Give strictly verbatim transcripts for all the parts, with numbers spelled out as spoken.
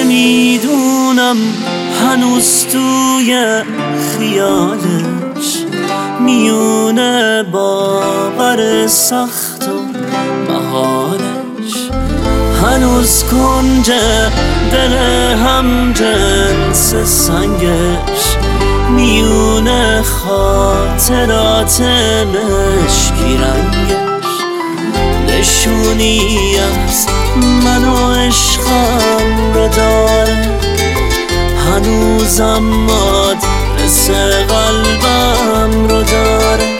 نمیدونم هنوز توی خیالش میونه باور سخت و محالش، هنوز کنج دل هم جنس سنگش میونه خاطرات مشکی رنگش، نشونی از من و عشقم رو داره هنوزم آدرس قلبم رو داره.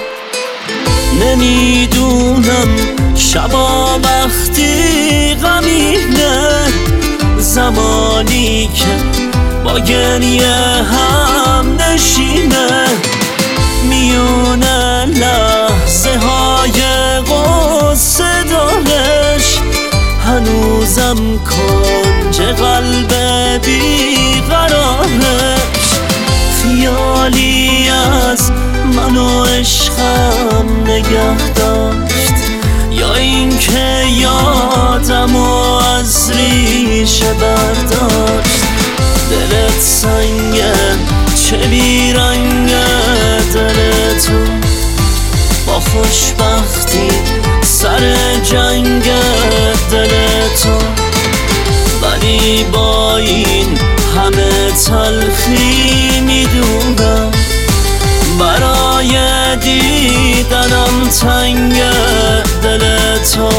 نمیدونم شبا وقتی غمینه، زمانی که با گریه هم نشینه، میونه لحظه های غصه دارش هنوزم کنج قلب بیقرارش، خیالی از من و عشقم نگه داشت یا اینکه یادم و از ریشه برداشت. دلت سنگه چه بیرنگه دل تو، با خوشبختی سر جنگ دل تو، ولی با این همه تلخی میدونم برای دیدنم تنگ دل تو.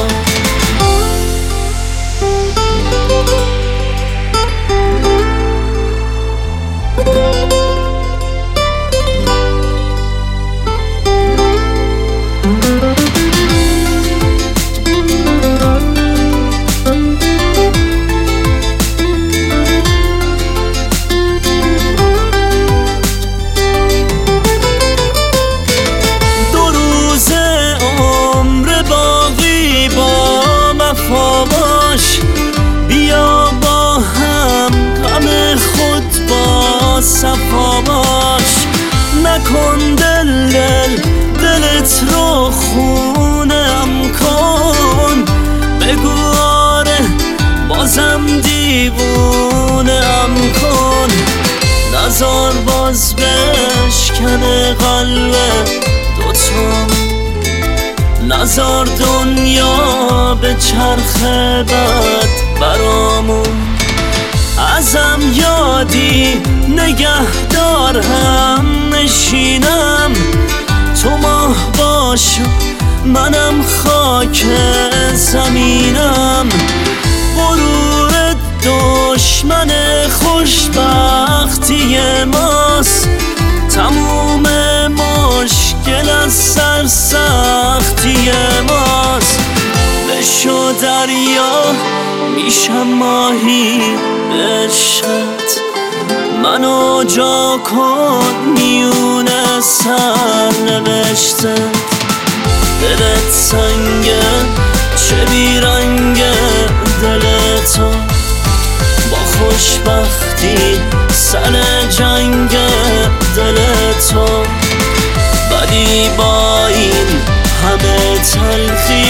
بیا با هم غم خود با صفا باش، نکن دل دل دلت رو خونم کن، بگو آره بازم دیوونم کن، نزار باز بشکنه قلب دوتا، نزار دنیا به چرخه بد برامون، ازم یادی نگه دار هم نشینم، تو ماه باش منم خاک زمینم، غرور دشمن خوشبختی ماست، تموم مشکل از سر سختی ماست، بشو دریا میشم ماهی بشت، منو جا کن میونه سر نوشته، دلت سنگه چه بیرنگه دل تو، با خوشبختی سر جنگ دل تو، ولی با این همه تلخی